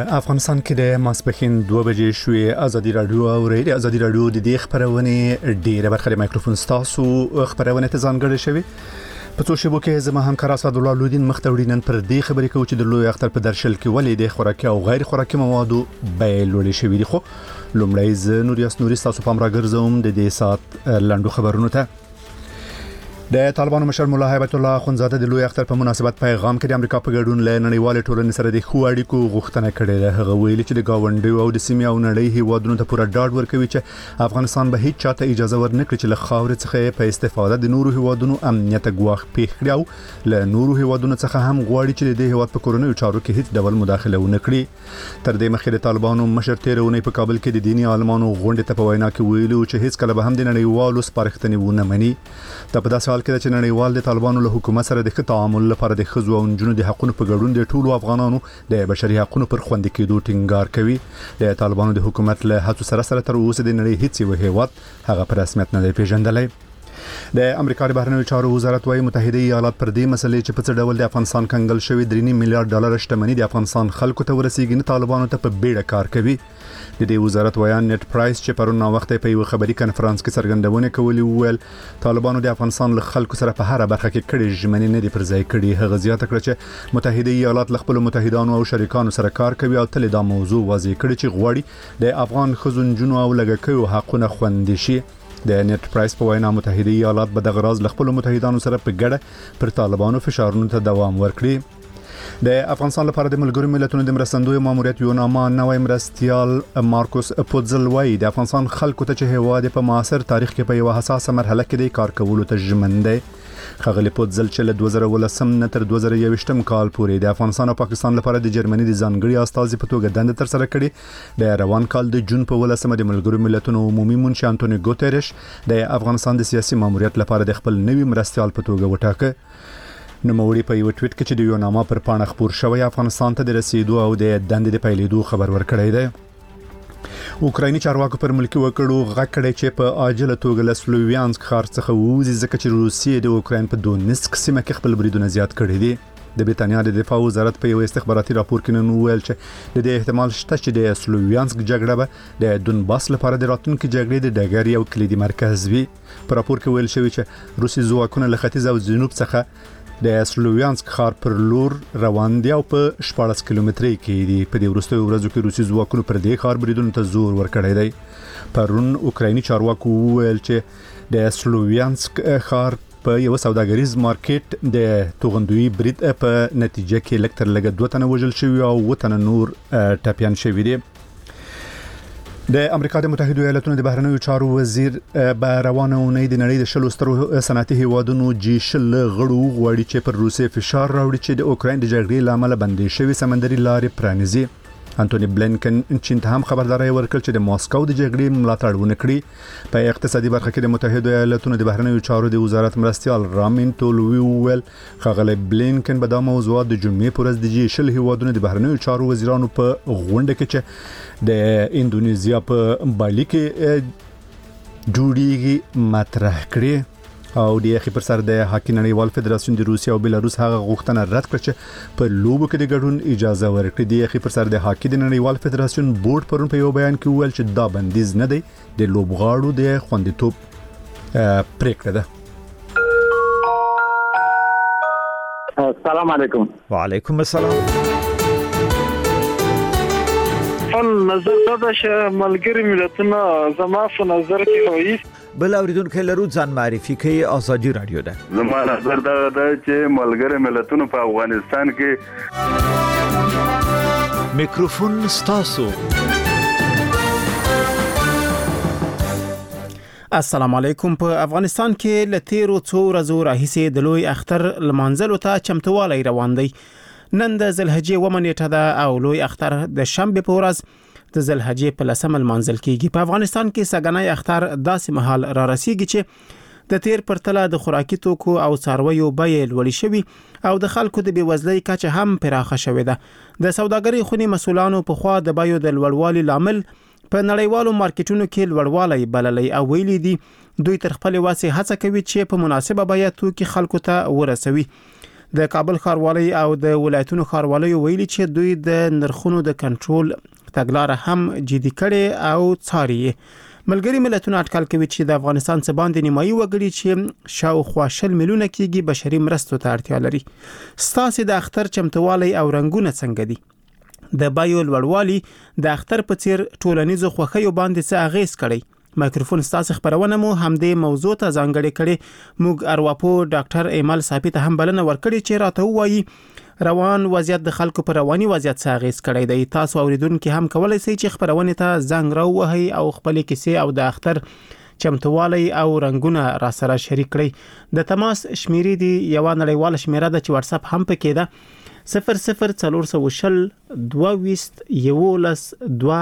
افغانستان کې د ماسپښین 2 بجې شوې ازادي رادیو او ریډیو ازادي رادیو د دې خبرونه ډیره برخه د مایکروفون ستاسو خبرونه ته ځانګړې شوی په څو شیبو کې زما همکار اسد الله لودین مختوړینن پر دې خبرې کوي چې د لوی اختر په درشل کې ولې د خوراکي او غیر خوراکي موادو بیې لوړې شوې دي. خو لومړی ز نوریاس نوري تاسو پام راګرځوم د دې سات لاندو خبرونو ته. د طالبانو مشر مولا هیبت الله خونزاده د لوی اختر په مناسبت پیغام کې د امریکا په ګډون له نړیوال ټولنې سره د خو اړیکو غوښتنه کړې ده. هغه ویلي چې د گاونډیو او د سیمې او نړۍ هیوادونو ته پوره ډاډ ورکوي چې افغانستان به هیڅ چاته اجازه ورنکړي چې له خاورې څخه په استفاده د نورو هیوادونو امنیت ګواښ پیښ کړي او له نورو هیوادونو څخه هم غواړي چې د هیواد په کورونو چارو کې هیڅ ډول مداخله ونه کړي. تر دې مخکې د طالبانو مشر تیرونه په کابل کې د دینی عالمانو غونډې ته په وینا کې ویلو چې هیڅ کله به هم د نړیوالو سپارښتنې ونه مني. دا په داسې حال کې چې نړیوال د طالبانو له حکومت سره د ښه تعامل لپاره د ښځو او نجونو د حقوقو په ګډون د ټولو افغانانو د بشري حقوقو پر خوندي کېدو ټینګار کوي. د طالبانو د حکومت له هڅو سره تر اوسه د نړۍ هیڅ یو هیواد هغه پر رسمیت نه دی پیژندلی. د امریکا د بهرنیو چارو وزارت وايي متحده ایالات پر دې مسلې چې په څه ډول د افغانستان کنګل شوی 3 میلیارډ ډالر شتمنۍ د افغانستان خلکو ته ورسیږي نه طالبانو ته په بیړه کار کوي. د دې وزارت ویان نیټ پرایس چې پرون وخت په یو خبري کانفرنس کې څرګندونه کوي ویل طالبانو د افغانستان له خلکو سره په هر برخه کې کړي ژمنې نه دي پر ځای کړي. هغه زیاته کړه چې متحده ایالات له خپل متحدانو او شریکانو سره کار کوي او تل دا موضوع واضح کړي چې غواړي د افغان ښځو جنو او لګکیو حقونه خوندي شي. د نیټ پرایس په وینا متحده ایالات به د غراض له خپل متحدانو سره په ګډه پر طالبانو فشارونو ته دوام ورکړي. د افغانستان لپاره د ملګرو ملتونو د مرستندوی ماموریت یو نامه نوې مرستيال مارکوس پودزل وایي د افغانستان خلکو ته چې هیواد په معاصر تاریخ کې په یو حساسه مرحله کې د کار کولو ته ژمن دی. خغلی پودزل چې له 2018 نه تر 2021 کال پورې د افغانستان او پاکستان لپاره د جرمني د ځانګړي استازي په توګه دنده تر سره کړې. د روان کال د جون په 18 د ملګرو ملتونو عمومي منشي انټونیو ګوتریش د افغانستان د سیاسي ماموریت لپاره د خپل نوي مرستيال په توګه وټاکه. نوموړي په یو ټویټ کې چې د یو نامه پر پاڼه خبر شوی افغانستان ته د رسیدو او د دندې د پیلېدو خبر ورکړی دی. اوکرایني چارواکو پر ملکی وکړو غکړی چې په عاجله توګه له سلوویانسک ښار څخه ووزي ځکه چې روسیې د اوکراین په دونیسک سیمه کې خپل بریدونه زیات کړي دي. د بریتانیا د دفاع وزارت په یو استخباراتي راپور کې نن ویل چې د دې احتمال شته چې د سلوویانسک جګړه به د دونباس لپاره د راتلونکي جګړې د ډګر یو کلیدي مرکز وي. په راپور کې ویل شوی چې روسي ځواکونه له ختیځ او جنوب څخه د سلوویانسک ښار پر لور روان دي او په 14 کیلومترۍ کې دي. په دې وروستیو ورځو کې روسي ځواکونو پر دې ښار بریدونو ته زور ورکړی دی. پرون اوکرایني چارواکو ویل چې د سلوویانسک ښار په یو سوداګریز مارکیټ د توغندوی برید په نتیجه کې لکتر لګ 2 تنه وژل شوی او 2 تنه نور ټپيان شوی دي. د امریکا د متحده ایالاتونو د بهرنیو چارو وزیر به روانه اونۍ د نړۍ د شلو سترو صنعتي هیوادونو G20 غړو غواړي چې پر روسیې فشار راوړي چې د اوکراین د جګړې لامل بندي شوی سمندري لارې پرانیزي. انټونی بلینکن چین ته هم خبرداري ورکړه چې د ماسکو د جګړې ملاتړ ونه کړي. په اقتصادي برخه کې د متحده ایالاتونو د بهرنیو چارو د وزارت مرستيال رامین تولوی ویل خغلی بلینکن به دا موضوعات د جمعې پر ورځ د G20 هیوادونو د بهرنیو چارو وزیرانو په غونډه کې چې د اندونیزیا په بالی کې جوړیږي مطرح کړي. او د اخی پر سر د هاکی نړیوال فدراسیون د روسیا او بیلاروس هغه غوښتنه رد کړه چې په لوبو کې د ګډون اجازه ورکړي. د اخی پر سر د هاکی د نړیوال فدراسیون بورډ پرون په یو بیان کې ویل چې دا بندیز نه دی د لوبغاړو د خوندیتوب پریکړه ده. السلام علیکم. وعلیکم السلام. نظر دا چې ملګری ملتونه زما په نظر کې وایي بل اوریدونکو لرو ځان معرفي کوي ازادي رادیو ده. زما نظر دا چې ملګری ملتونه په افغانستان کې میکروفون ستاسو. السلام علیکم. په افغانستان کې لتیرو څو ورځو راهیسې د لوی اختر لمانځلو ته چمتووالی روان دی. نن د ذوالحجې 1 نیټه ده او لوی اختر د شنبه په ورځ د ذوالحجې په 10 لمانځل کیږي. په افغانستان کې سګنای اختر داسې مهال را رسیږي چې د تیر پرتله د خوراکي توکو او څارویو بیې لوړې شوي او د خلکو د بیوزلۍ کچه هم پراخه شوې ده. د سوداګرۍ خونی مسولانو په خوا د بیو د لوړوالي لامل په نړیوالو مارکیټونو کې لوړوالی بللی او ویلي دي دوی تر خپل واسه هڅه کوي چې په مناسبه بیه توکي خلکو ته ورسوي. د کابل ښاروالۍ او د ولایتونو ښاروالۍ ویلي چې دوی د نرخونو د کنټرول تګلارې هم جدي کړي او څاري. ملګری ملتونه اټکل کوي چې د افغانستان څخه باندې نیمایي وګړي چې شاوخوا 10 میلیونه کېږي بشري مرستو ته اړتیا لري. ستاسو د اختر چمتووالی او رنگونه څنګه دي؟ د بایو لوړوالي د اختر په څیر ټولنیزو خوښیو باندې څه اغیز کړي؟ مایکروفون ستاسو خبرونه مو همدې موضوع ته ځانګړې کړي. موږ ارواپو ډاکټر ایمل صافی ته هم بلنه ورکړي چې راته وایي روان وضعیت د خلکو پر رواني وضعیت څه اغیز کړی دی. تاسو اوریدونکو هم کولای شئ چې خبرونه ته زنګ راوهي او خپل کیسې او د اختر چمتووالی او رنگونه را سره شریک کړئ. د تماس شمیرې دی یو نړیواله شمیره ده چې واتس اپ هم پکې ده 00 420 22